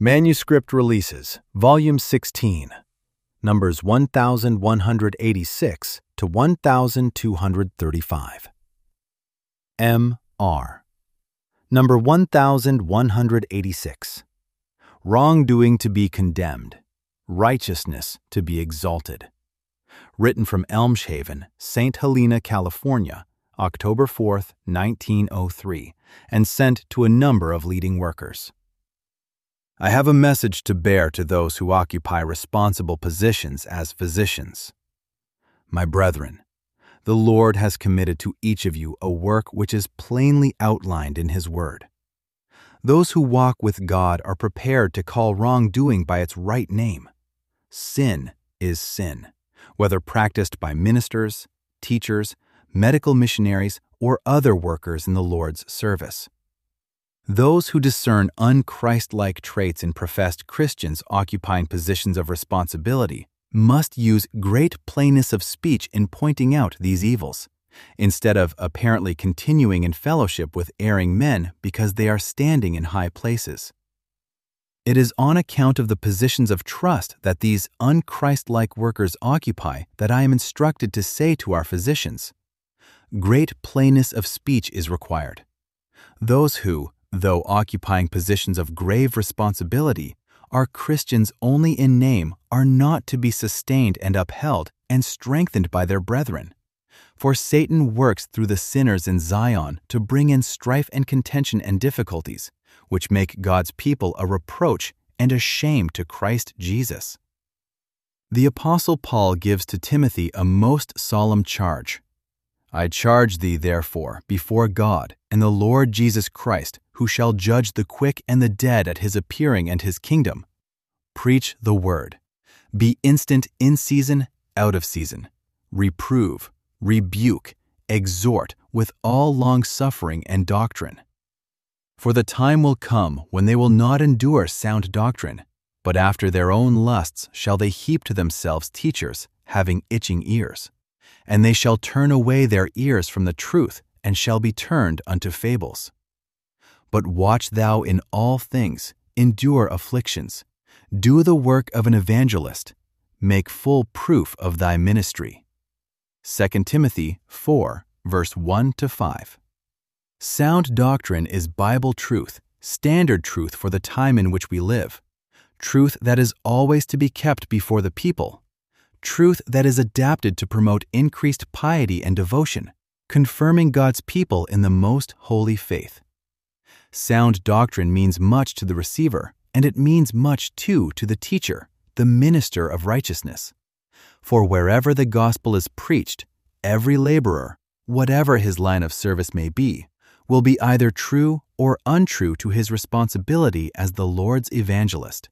Manuscript Releases, Volume 16, numbers 1186 to 1235. M.R. Number 1186. Wrongdoing to be condemned, righteousness to be exalted. Written from Elmshaven, St. Helena, California, October 4, 1903, and sent to a number of leading workers. I have a message to bear to those who occupy responsible positions as physicians. My brethren, the Lord has committed to each of you a work which is plainly outlined in His Word. Those who walk with God are prepared to call wrongdoing by its right name. Sin is sin, whether practiced by ministers, teachers, medical missionaries, or other workers in the Lord's service. Those who discern un-Christ-like traits in professed Christians occupying positions of responsibility must use great plainness of speech in pointing out these evils, instead of apparently continuing in fellowship with erring men because they are standing in high places. It is on account of the positions of trust that these un-Christ-like workers occupy that I am instructed to say to our physicians, great plainness of speech is required. Those who, though occupying positions of grave responsibility, are Christians only in name, are not to be sustained and upheld and strengthened by their brethren. For Satan works through the sinners in Zion to bring in strife and contention and difficulties, which make God's people a reproach and a shame to Christ Jesus. The Apostle Paul gives to Timothy a most solemn charge. I charge thee, therefore, before God and the Lord Jesus Christ, who shall judge the quick and the dead at His appearing and His kingdom. Preach the word. Be instant in season, out of season. Reprove, rebuke, exhort with all long-suffering and doctrine. For the time will come when they will not endure sound doctrine, but after their own lusts shall they heap to themselves teachers, having itching ears. And they shall turn away their ears from the truth, and shall be turned unto fables. But watch thou in all things, endure afflictions, do the work of an evangelist, make full proof of thy ministry. 2 Timothy 4, verse 1-5. Sound doctrine is Bible truth, standard truth for the time in which we live, truth that is always to be kept before the people, truth that is adapted to promote increased piety and devotion, confirming God's people in the most holy faith. Sound doctrine means much to the receiver, and it means much too to the teacher, the minister of righteousness. For wherever the gospel is preached, every laborer, whatever his line of service may be, will be either true or untrue to his responsibility as the Lord's evangelist.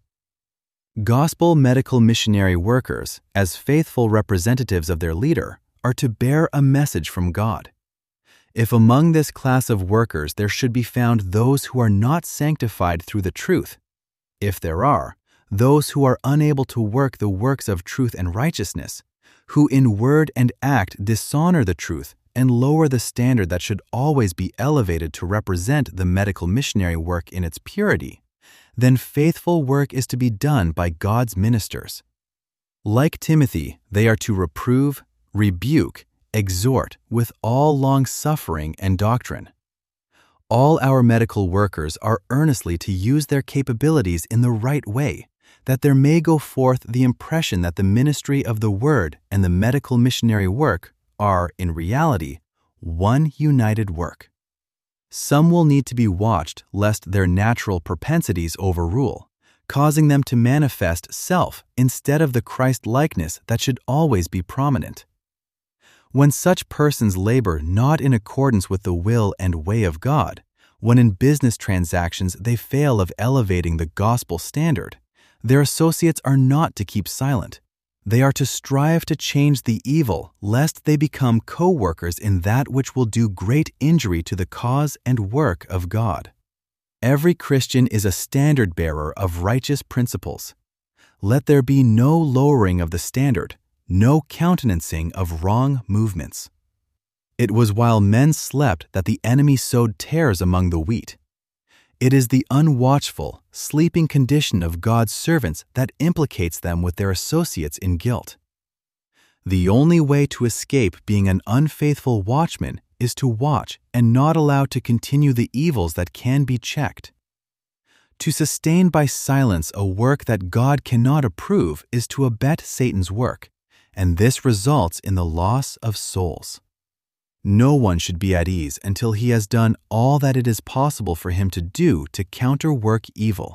Gospel medical missionary workers, as faithful representatives of their leader, are to bear a message from God. If among this class of workers there should be found those who are not sanctified through the truth, if there are, those who are unable to work the works of truth and righteousness, who in word and act dishonor the truth and lower the standard that should always be elevated to represent the medical missionary work in its purity, then faithful work is to be done by God's ministers. Like Timothy, they are to reprove, rebuke, exhort with all long-suffering and doctrine. All our medical workers are earnestly to use their capabilities in the right way, that there may go forth the impression that the ministry of the Word and the medical missionary work are, in reality, one united work. Some will need to be watched lest their natural propensities overrule, causing them to manifest self instead of the Christ-likeness that should always be prominent. When such persons labor not in accordance with the will and way of God, when in business transactions they fail of elevating the gospel standard, their associates are not to keep silent. They are to strive to change the evil, lest they become co-workers in that which will do great injury to the cause and work of God. Every Christian is a standard-bearer of righteous principles. Let there be no lowering of the standard, no countenancing of wrong movements. It was while men slept that the enemy sowed tares among the wheat. It is the unwatchful, sleeping condition of God's servants that implicates them with their associates in guilt. The only way to escape being an unfaithful watchman is to watch and not allow to continue the evils that can be checked. To sustain by silence a work that God cannot approve is to abet Satan's work, and this results in the loss of souls. No one should be at ease until he has done all that it is possible for him to do to counterwork evil.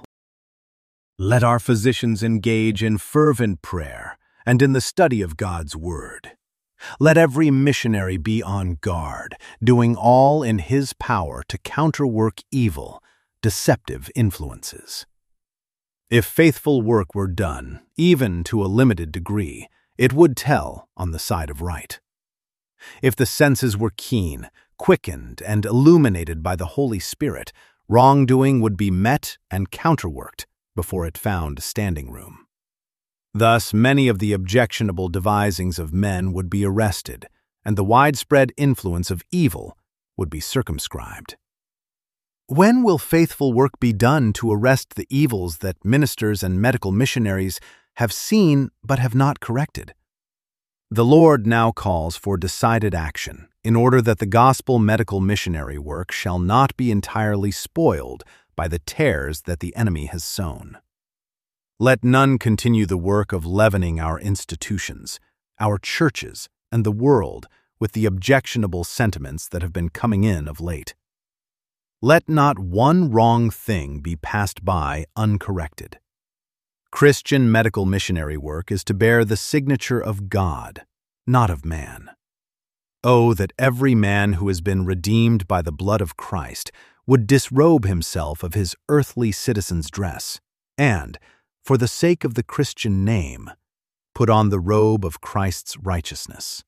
Let our physicians engage in fervent prayer and in the study of God's Word. Let every missionary be on guard, doing all in his power to counterwork evil, deceptive influences. If faithful work were done, even to a limited degree, it would tell on the side of right. If the senses were keen, quickened, and illuminated by the Holy Spirit, wrongdoing would be met and counterworked before it found standing room. Thus, many of the objectionable devisings of men would be arrested, and the widespread influence of evil would be circumscribed. When will faithful work be done to arrest the evils that ministers and medical missionaries have seen but have not corrected? The Lord now calls for decided action in order that the gospel medical missionary work shall not be entirely spoiled by the tares that the enemy has sown. Let none continue the work of leavening our institutions, our churches, and the world with the objectionable sentiments that have been coming in of late. Let not one wrong thing be passed by uncorrected. Christian medical missionary work is to bear the signature of God, not of man. Oh, that every man who has been redeemed by the blood of Christ would disrobe himself of his earthly citizen's dress, and, for the sake of the Christian name, put on the robe of Christ's righteousness.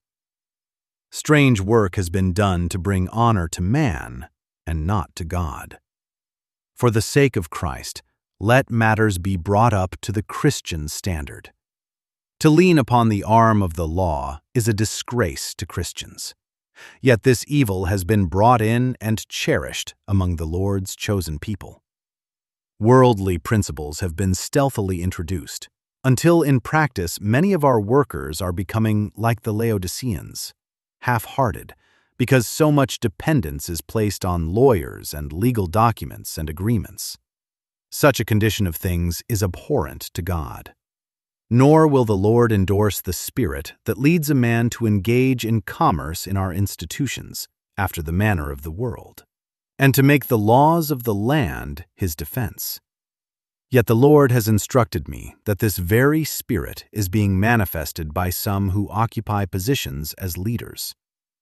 Strange work has been done to bring honor to man and not to God. For the sake of Christ, let matters be brought up to the Christian standard. To lean upon the arm of the law is a disgrace to Christians. Yet this evil has been brought in and cherished among the Lord's chosen people. Worldly principles have been stealthily introduced, until in practice many of our workers are becoming like the Laodiceans, half-hearted, because so much dependence is placed on lawyers and legal documents and agreements. Such a condition of things is abhorrent to God. Nor will the Lord endorse the spirit that leads a man to engage in commerce in our institutions, after the manner of the world, and to make the laws of the land his defense. Yet the Lord has instructed me that this very spirit is being manifested by some who occupy positions as leaders.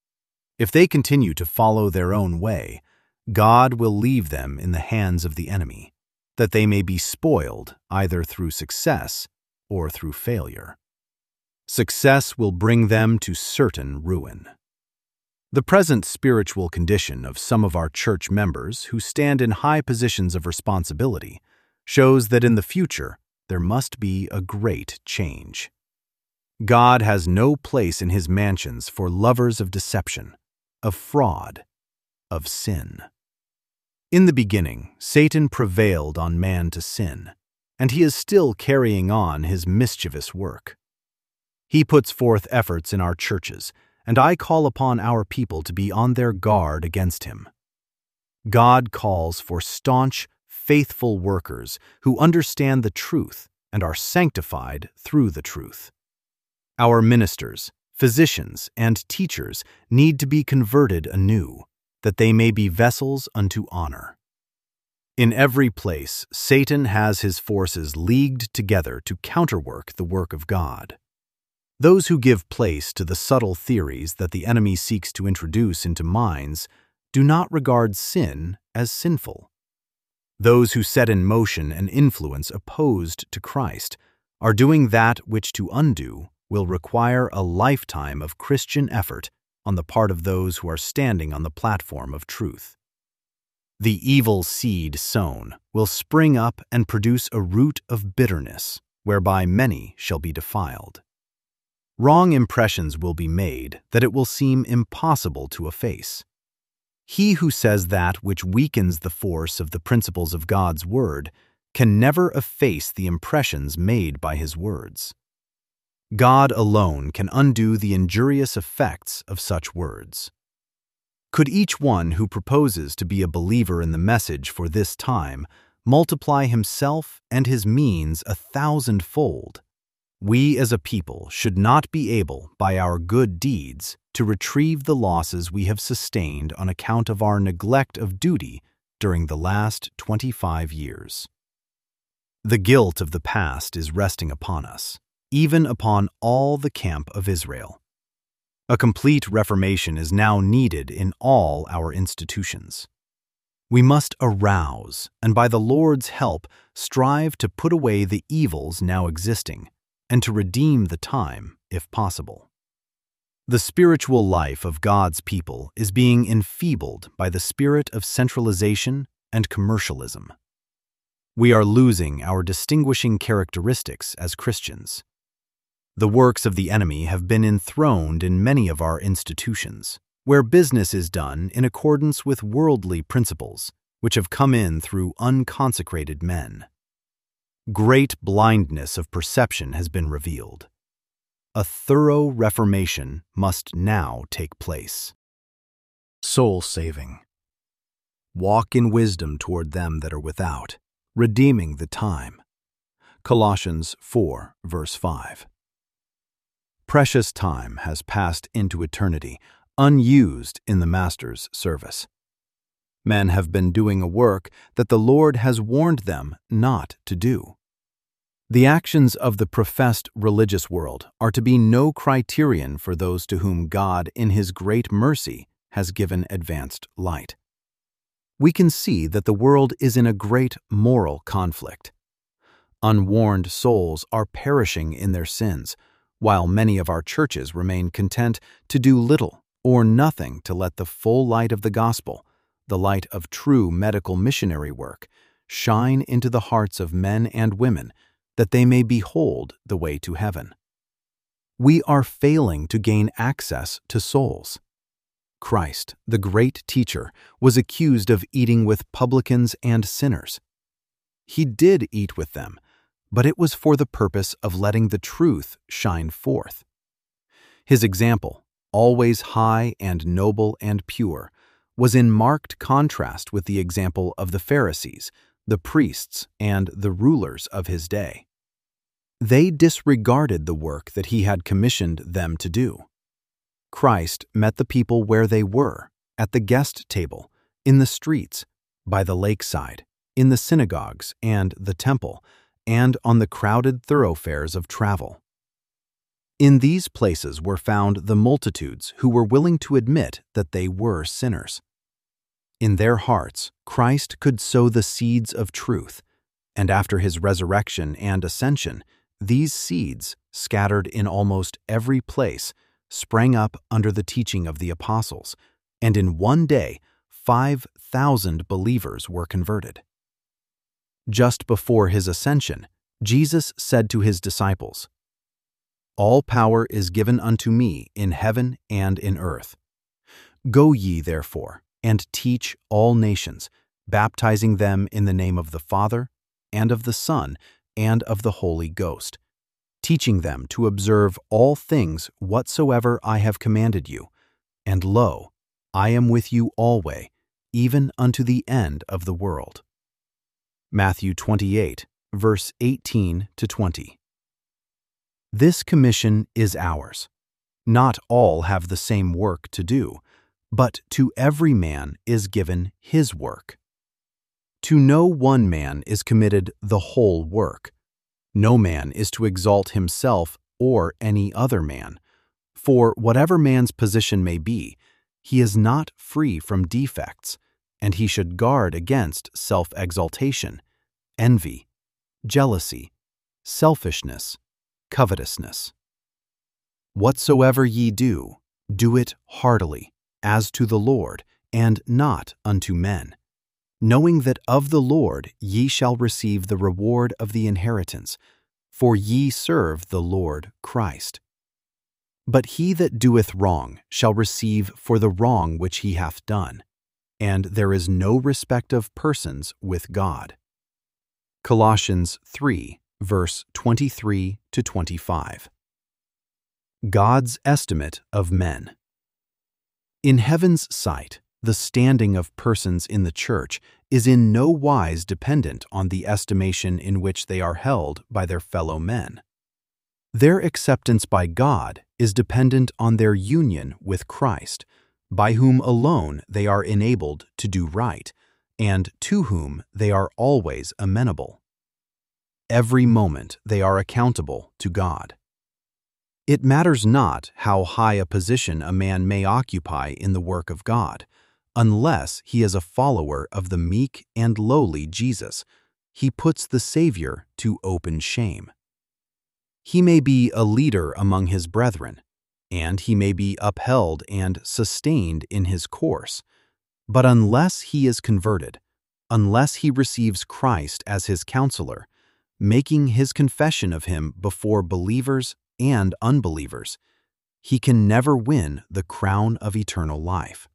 If they continue to follow their own way, God will leave them in the hands of the enemy, that they may be spoiled either through success or through failure. Success will bring them to certain ruin. The present spiritual condition of some of our church members who stand in high positions of responsibility shows that in the future there must be a great change. God has no place in his mansions for lovers of deception, of fraud, of sin. In the beginning, Satan prevailed on man to sin, and he is still carrying on his mischievous work. He puts forth efforts in our churches, and I call upon our people to be on their guard against him. God calls for staunch, faithful workers who understand the truth and are sanctified through the truth. Our ministers, physicians, and teachers need to be converted anew, that they may be vessels unto honor. In every place, Satan has his forces leagued together to counterwork the work of God. Those who give place to the subtle theories that the enemy seeks to introduce into minds do not regard sin as sinful. Those who set in motion an influence opposed to Christ are doing that which to undo will require a lifetime of Christian effort on the part of those who are standing on the platform of truth. The evil seed sown will spring up and produce a root of bitterness, whereby many shall be defiled. Wrong impressions will be made that it will seem impossible to efface. He who says that which weakens the force of the principles of God's word can never efface the impressions made by his words. God alone can undo the injurious effects of such words. Could each one who proposes to be a believer in the message for this time multiply himself and his means 1,000-fold, we as a people should not be able, by our good deeds, to retrieve the losses we have sustained on account of our neglect of duty during the last 25 years. The guilt of the past is resting upon us, even upon all the camp of Israel. A complete reformation is now needed in all our institutions. We must arouse, and by the Lord's help, strive to put away the evils now existing, and to redeem the time, if possible. The spiritual life of God's people is being enfeebled by the spirit of centralization and commercialism. We are losing our distinguishing characteristics as Christians. The works of the enemy have been enthroned in many of our institutions, where business is done in accordance with worldly principles, which have come in through unconsecrated men. Great blindness of perception has been revealed. A thorough reformation must now take place. Soul saving. Walk in wisdom toward them that are without, redeeming the time. Colossians 4, verse 5. Precious time has passed into eternity, unused in the Master's service. Men have been doing a work that the Lord has warned them not to do. The actions of the professed religious world are to be no criterion for those to whom God, in His great mercy, has given advanced light. We can see that the world is in a great moral conflict. Unwarned souls are perishing in their sins, while many of our churches remain content to do little or nothing to let the full light of the gospel, the light of true medical missionary work, shine into the hearts of men and women, that they may behold the way to heaven. We are failing to gain access to souls. Christ, the great teacher, was accused of eating with publicans and sinners. He did eat with them, but it was for the purpose of letting the truth shine forth. His example, always high and noble and pure, was in marked contrast with the example of the Pharisees, the priests, and the rulers of his day. They disregarded the work that he had commissioned them to do. Christ met the people where they were, at the guest table, in the streets, by the lakeside, in the synagogues and the temple, and on the crowded thoroughfares of travel. In these places were found the multitudes who were willing to admit that they were sinners. In their hearts, Christ could sow the seeds of truth, and after his resurrection and ascension, these seeds, scattered in almost every place, sprang up under the teaching of the apostles, and in one day 5,000 believers were converted. Just before his ascension, Jesus said to his disciples, "All power is given unto me in heaven and in earth. Go ye, therefore, and teach all nations, baptizing them in the name of the Father, and of the Son, and of the Holy Ghost, teaching them to observe all things whatsoever I have commanded you. And lo, I am with you alway, even unto the end of the world." Matthew 28, verse 18 to 20. This commission is ours. Not all have the same work to do, but to every man is given his work. To no one man is committed the whole work. No man is to exalt himself or any other man, for whatever man's position may be, he is not free from defects, and he should guard against self-exaltation, envy, jealousy, selfishness, covetousness. Whatsoever ye do, do it heartily, as to the Lord, and not unto men, knowing that of the Lord ye shall receive the reward of the inheritance, for ye serve the Lord Christ. But he that doeth wrong shall receive for the wrong which he hath done. and there is no respect of persons with God. Colossians 3, verse 23 to 25. God's estimate of men. In heaven's sight, the standing of persons in the church is in no wise dependent on the estimation in which they are held by their fellow men. Their acceptance by God is dependent on their union with Christ, by whom alone they are enabled to do right, and to whom they are always amenable. Every moment they are accountable to God. It matters not how high a position a man may occupy in the work of God, unless he is a follower of the meek and lowly Jesus. He puts the Savior to open shame. He may be a leader among his brethren, and he may be upheld and sustained in his course, but unless he is converted, unless he receives Christ as his counselor, making his confession of him before believers and unbelievers, he can never win the crown of eternal life.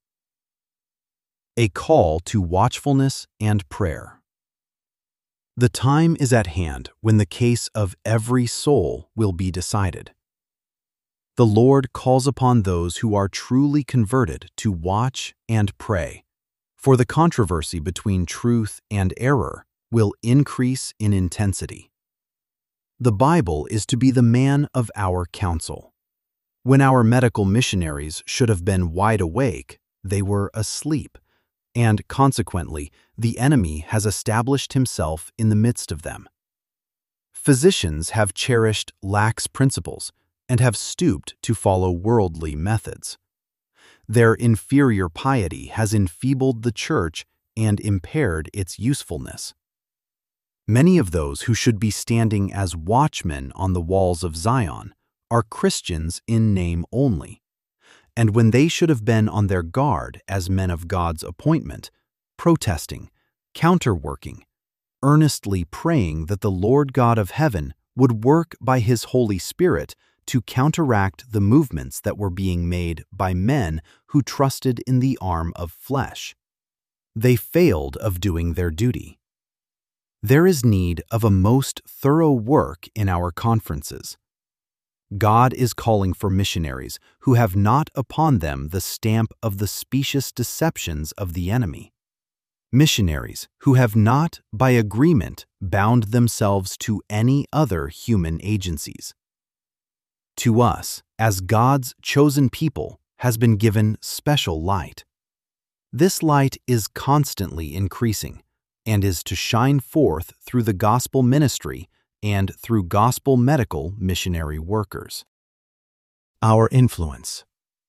A call to watchfulness and prayer. The time is at hand when the case of every soul will be decided. The Lord calls upon those who are truly converted to watch and pray, for the controversy between truth and error will increase in intensity. The Bible is to be the man of our counsel. When our medical missionaries should have been wide awake, they were asleep, and consequently, the enemy has established himself in the midst of them. Physicians have cherished lax principles and have stooped to follow worldly methods. Their inferior piety has enfeebled the church and impaired its usefulness. Many of those who should be standing as watchmen on the walls of Zion are Christians in name only, and when they should have been on their guard as men of God's appointment, protesting, counterworking, earnestly praying that the Lord God of heaven would work by His Holy Spirit to counteract the movements that were being made by men who trusted in the arm of flesh. They failed of doing their duty. There is need of a most thorough work in our conferences. God is calling for missionaries who have not upon them the stamp of the specious deceptions of the enemy. Missionaries who have not, by agreement, bound themselves to any other human agencies. To us, as God's chosen people, has been given special light. This light is constantly increasing, and is to shine forth through the gospel ministry and through gospel medical missionary workers. Our influence.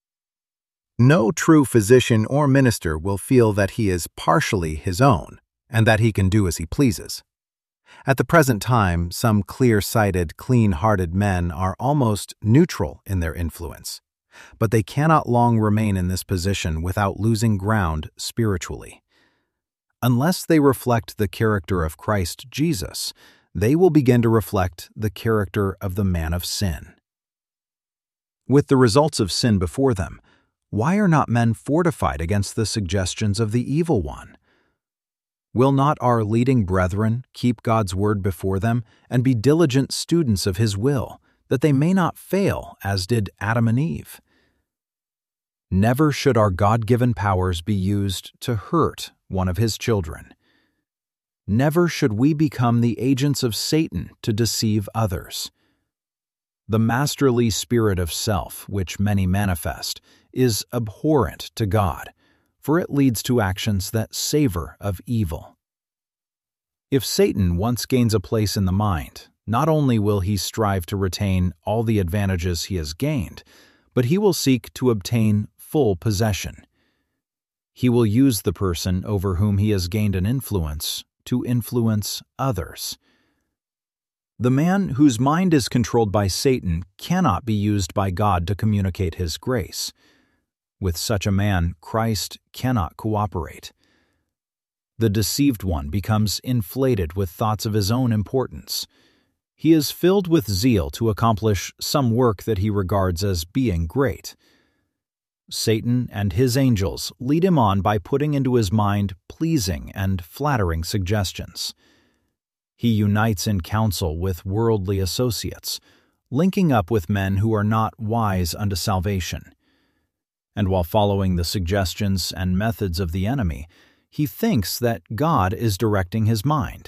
No true physician or minister will feel that he is partially his own and that he can do as he pleases. At the present time, some clear-sighted, clean-hearted men are almost neutral in their influence, but they cannot long remain in this position without losing ground spiritually. Unless they reflect the character of Christ Jesus, they will begin to reflect the character of the man of sin. With the results of sin before them, why are not men fortified against the suggestions of the evil one? Will not our leading brethren keep God's word before them and be diligent students of His will, that they may not fail as did Adam and Eve? Never should our God-given powers be used to hurt one of His children. Never should we become the agents of Satan to deceive others. The masterly spirit of self, which many manifest, is abhorrent to God, for it leads to actions that savor of evil. If Satan once gains a place in the mind, not only will he strive to retain all the advantages he has gained, but he will seek to obtain full possession. He will use the person over whom he has gained an influence to influence others. The man whose mind is controlled by Satan cannot be used by God to communicate His grace. With such a man, Christ cannot cooperate. The deceived one becomes inflated with thoughts of his own importance. He is filled with zeal to accomplish some work that he regards as being great. Satan and his angels lead him on by putting into his mind pleasing and flattering suggestions. He unites in counsel with worldly associates, linking up with men who are not wise unto salvation. And while following the suggestions and methods of the enemy, he thinks that God is directing his mind.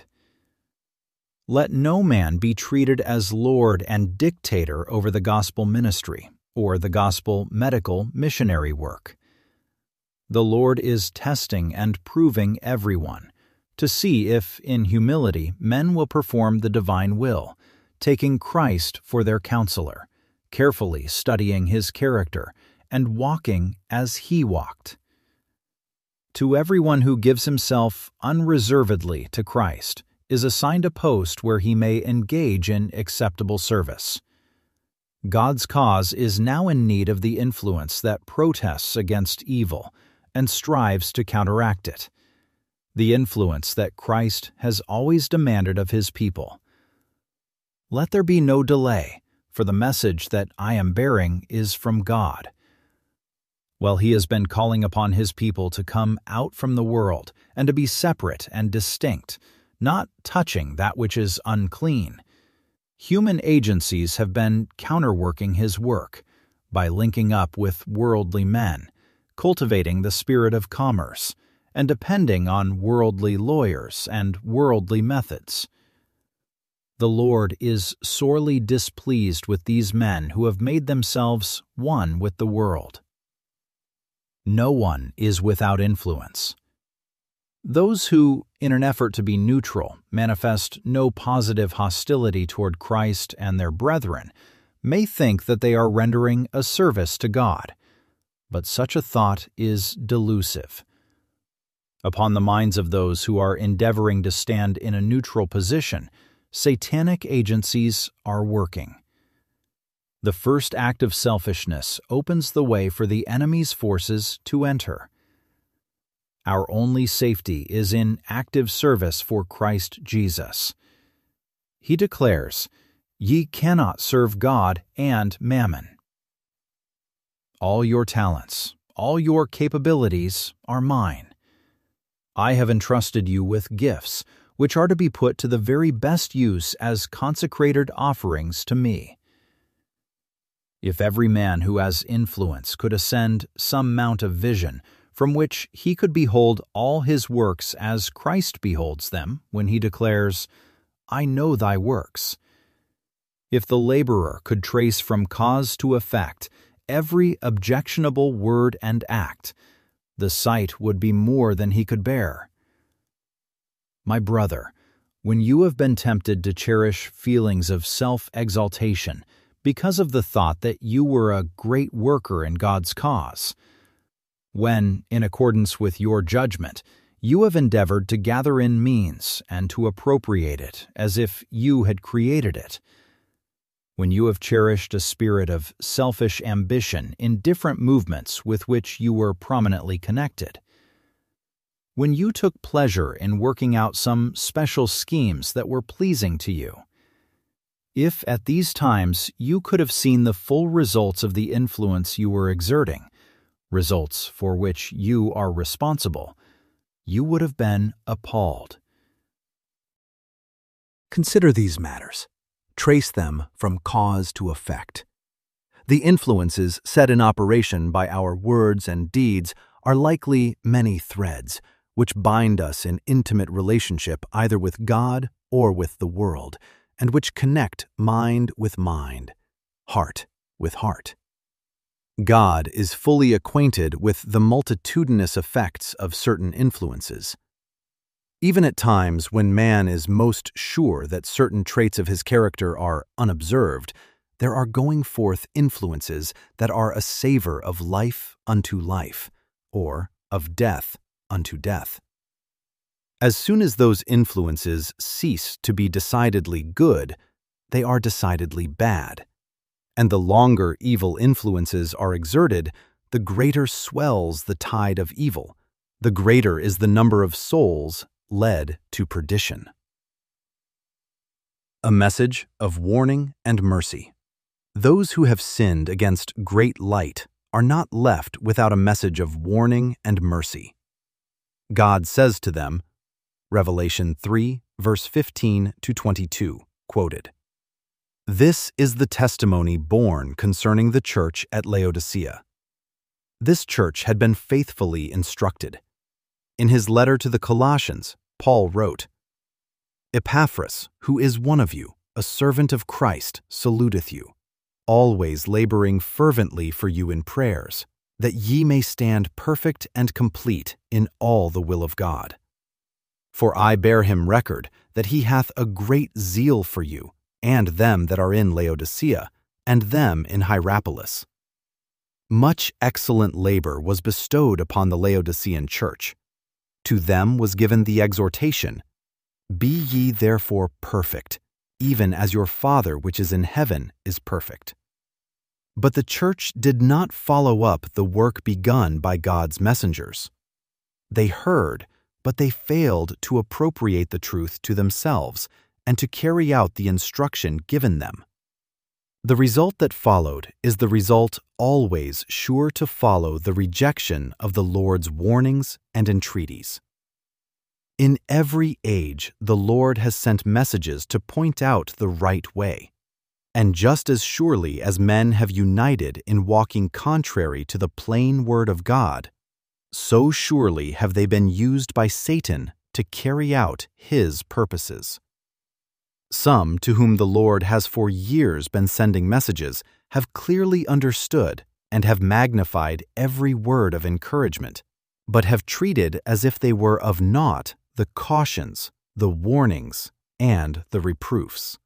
Let no man be treated as Lord and dictator over the gospel ministry or the gospel medical missionary work. The Lord is testing and proving everyone to see if, in humility, men will perform the divine will, taking Christ for their counselor, carefully studying his character, and walking as he walked. To everyone who gives himself unreservedly to Christ is assigned a post where he may engage in acceptable service. God's cause is now in need of the influence that protests against evil and strives to counteract it, the influence that Christ has always demanded of his people. Let there be no delay, for the message that I am bearing is from God. While he has been calling upon his people to come out from the world and to be separate and distinct, not touching that which is unclean, human agencies have been counterworking his work by linking up with worldly men, cultivating the spirit of commerce, and depending on worldly lawyers and worldly methods. The Lord is sorely displeased with these men who have made themselves one with the world. No one is without influence. Those who, in an effort to be neutral, manifest no positive hostility toward Christ and their brethren, may think that they are rendering a service to God, but such a thought is delusive. Upon the minds of those who are endeavoring to stand in a neutral position, satanic agencies are working. The first act of selfishness opens the way for the enemy's forces to enter. Our only safety is in active service for Christ Jesus. He declares, "Ye cannot serve God and mammon." All your talents, all your capabilities are mine. I have entrusted you with gifts, which are to be put to the very best use as consecrated offerings to me. If every man who has influence could ascend some mount of vision from which he could behold all his works as Christ beholds them when he declares, "I know thy works." If the laborer could trace from cause to effect every objectionable word and act, the sight would be more than he could bear. My brother, when you have been tempted to cherish feelings of self-exaltation because of the thought that you were a great worker in God's cause, when, in accordance with your judgment, you have endeavored to gather in means and to appropriate it as if you had created it, when you have cherished a spirit of selfish ambition in different movements with which you were prominently connected, when you took pleasure in working out some special schemes that were pleasing to you, if at these times you could have seen the full results of the influence you were exerting, results for which you are responsible, you would have been appalled. Consider these matters. Trace them from cause to effect. The influences set in operation by our words and deeds are likely many threads, which bind us in intimate relationship either with God or with the world, and which connect mind with mind, heart with heart. God is fully acquainted with the multitudinous effects of certain influences. Even at times when man is most sure that certain traits of his character are unobserved, there are going forth influences that are a savor of life unto life, or of death unto death. As soon as those influences cease to be decidedly good, they are decidedly bad. And the longer evil influences are exerted, the greater swells the tide of evil, the greater is the number of souls led to perdition. A message of warning and mercy. Those who have sinned against great light are not left without a message of warning and mercy. God says to them, Revelation 3, verse 15 to 22, quoted, "This is the testimony borne concerning the church at Laodicea. This church had been faithfully instructed. In his letter to the Colossians, Paul wrote, Epaphras, who is one of you, a servant of Christ, saluteth you, always laboring fervently for you in prayers, that ye may stand perfect and complete in all the will of God. For I bear him record that he hath a great zeal for you, and them that are in Laodicea, and them in Hierapolis. Much excellent labor was bestowed upon the Laodicean church. To them was given the exhortation, Be ye therefore perfect, even as your Father which is in heaven is perfect. But the church did not follow up the work begun by God's messengers. They heard, but they failed to appropriate the truth to themselves and to carry out the instruction given them. The result that followed is the result always sure to follow the rejection of the Lord's warnings and entreaties. In every age, the Lord has sent messages to point out the right way. And just as surely as men have united in walking contrary to the plain word of God, so surely have they been used by Satan to carry out his purposes. Some to whom the Lord has for years been sending messages have clearly understood and have magnified every word of encouragement, but have treated as if they were of naught the cautions, the warnings, and the reproofs.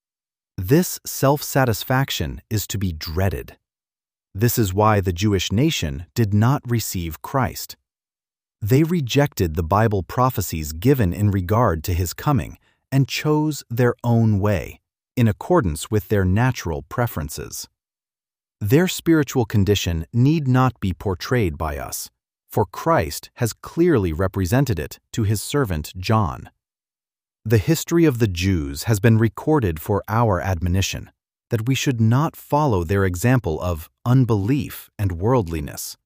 This self-satisfaction is to be dreaded. This is why the Jewish nation did not receive Christ. They rejected the Bible prophecies given in regard to his coming and chose their own way, in accordance with their natural preferences. Their spiritual condition need not be portrayed by us, for Christ has clearly represented it to his servant John. The history of the Jews has been recorded for our admonition, that we should not follow their example of unbelief and worldliness.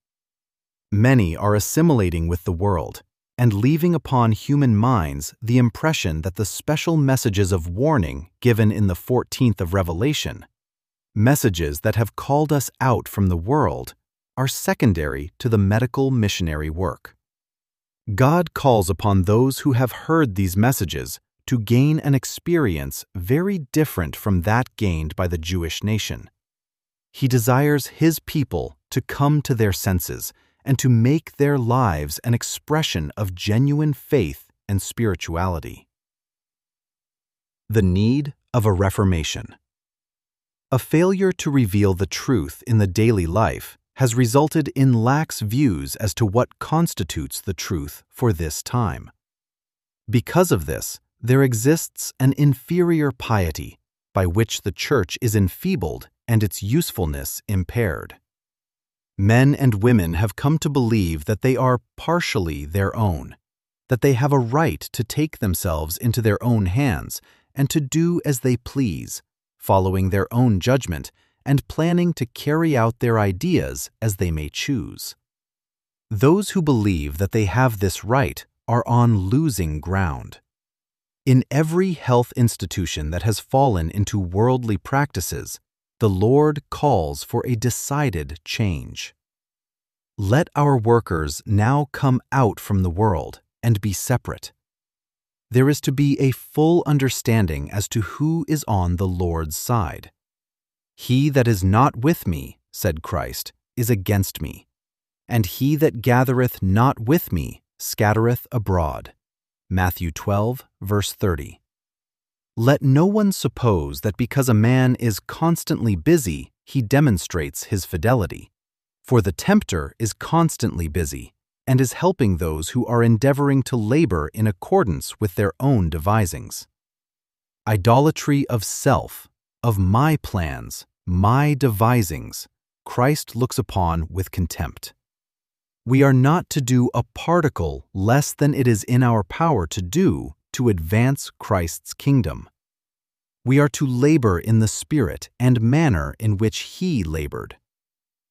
Many are assimilating with the world and leaving upon human minds the impression that the special messages of warning given in the 14th of Revelation, messages that have called us out from the world, are secondary to the medical missionary work. God calls upon those who have heard these messages to gain an experience very different from that gained by the Jewish nation. He desires his people to come to their senses and to make their lives an expression of genuine faith and spirituality. The need of a reformation. A failure to reveal the truth in the daily life has resulted in lax views as to what constitutes the truth for this time. Because of this, there exists an inferior piety by which the church is enfeebled and its usefulness impaired. Men and women have come to believe that they are partially their own, that they have a right to take themselves into their own hands and to do as they please, following their own judgment and planning to carry out their ideas as they may choose. Those who believe that they have this right are on losing ground. In every health institution that has fallen into worldly practices, the Lord calls for a decided change. Let our workers now come out from the world and be separate. There is to be a full understanding as to who is on the Lord's side. He that is not with me, said Christ, is against me, and he that gathereth not with me scattereth abroad. Matthew 12, verse 30. Let no one suppose that because a man is constantly busy, he demonstrates his fidelity. For the tempter is constantly busy, and is helping those who are endeavoring to labor in accordance with their own devisings. Idolatry of self, of my plans, my devisings, Christ looks upon with contempt. We are not to do a particle less than it is in our power to do to advance Christ's kingdom. We are to labor in the spirit and manner in which he labored.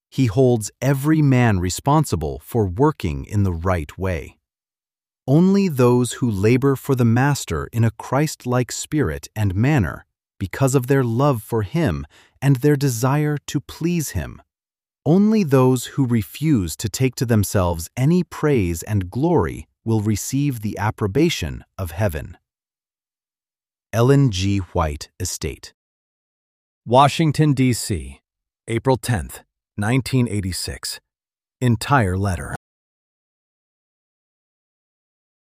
He holds every man responsible for working in the right way. Only those who labor for the Master in a Christ-like spirit and manner, because of their love for Him and their desire to please Him. Only those who refuse to take to themselves any praise and glory will receive the approbation of heaven. Ellen G. White Estate. Washington, D.C., April 10, 1986. Entire letter.